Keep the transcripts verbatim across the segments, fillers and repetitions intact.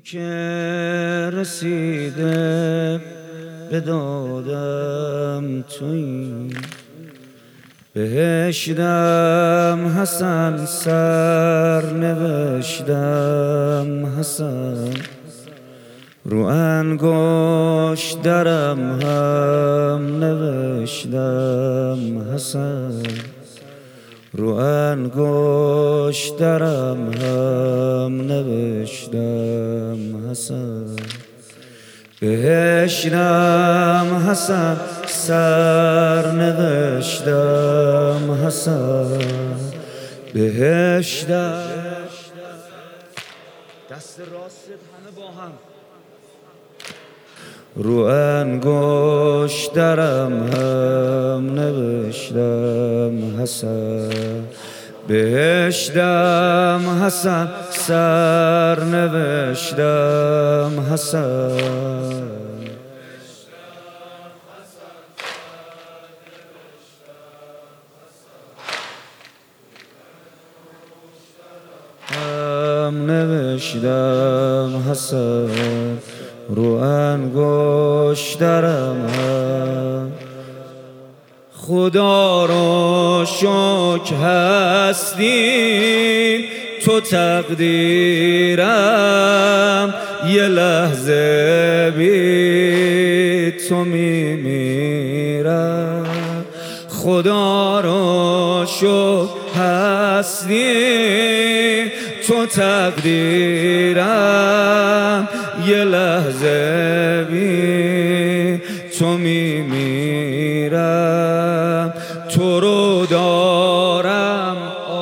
که رسیده به دادم تویی، بهشتم حسن سر نوشتم حسن، رو انگشت درم هم نوشتم حسن، رو انگشت درم هم نوشتم حسن، بهشتم حسن سر نوشتم حسن، بهشتم. دست راست همه با هم، رو انگشت درم هم نوشتم حسن، بهشتم حسن سر نوشتم حسن، هم نوشتم حسن، رو انگشت درم هم. خدا رو شکر هستی تو تقدیرم، یه لحظه بی تو میمیرم. خدا رو شکر هستی تو تقدیرم، یه لحظه بی تو میمیرم. تو رو دارم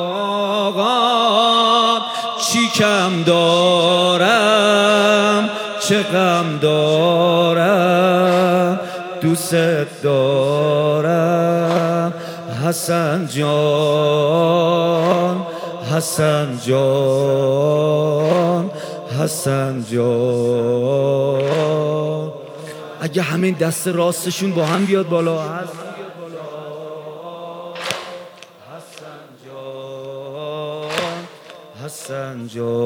آقا چی کم دارم، چه غم دارم، دوست دارم حسن جان، حسن جان، حسن جان. اگه همین دست راستشون با هم بیاد بالا، حسن جان، حسن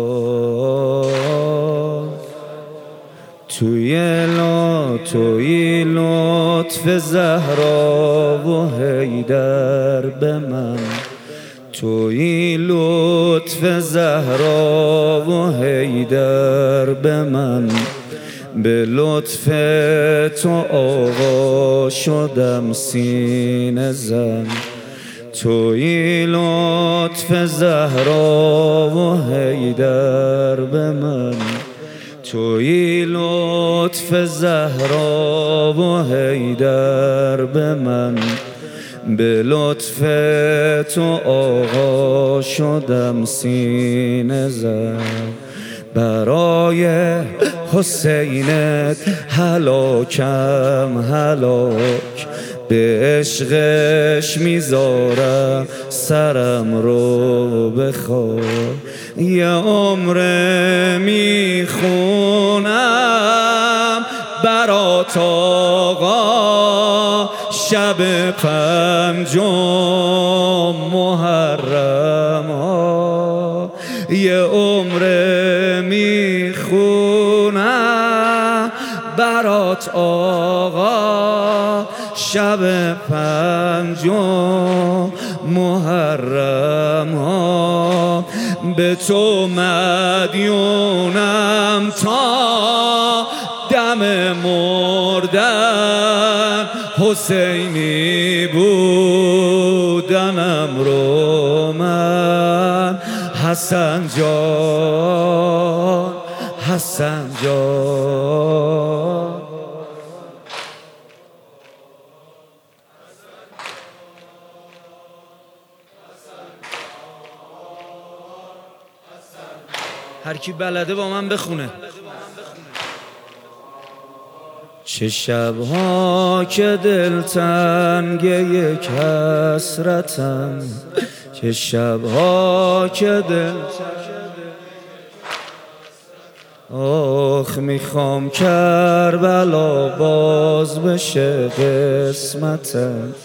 جان. توی لا توی لطف زهرا و حیدر به من، توی لطف زهرا و حیدر به من، به لطف تو آقا شدم سینه زن. توی لطف زهرا و حیدر به من، توی لطف زهرا و حیدر به من، به لطف تو آقا شدم سینه زن. برای حسینت هلاکم هلاک، به عشقش میذارم سرم رو بخواه. یه عمر میخونم برات آقا، شب پنجم محرم ها. یه عمر میخونم برات آقا، شب پنجم محرم ها. به تو مدیونم تا دم مردن، حسینی بودنم رو من. حسن جان، حسن جان. هر کی بلده با من بخونه. چه شبها که دلتنگ یک حسرتم، چه شبها که دلتنگ، آخ میخوام کربلا باز بشه قسمتم.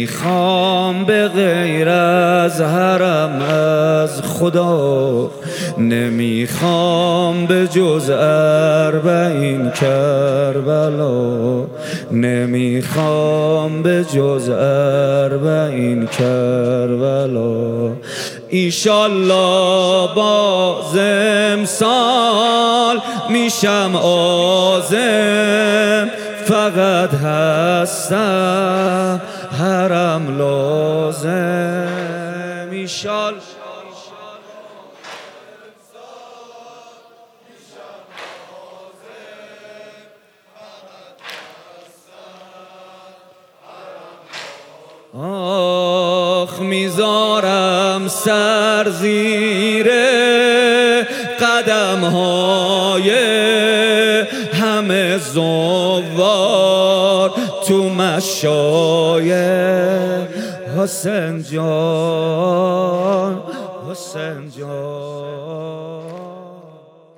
نمیخوام به غیر از حرم از خدا نمیخوام به جز اربعین کربلا، نمیخوام به جز اربعین کربلا. ایشالله باز امسال میشم عازم، فقط هستم حرم لازم. ایشالله آخ میذارم سر زیر قدم های همه زوار تو مشای حسین جان، حسین جان.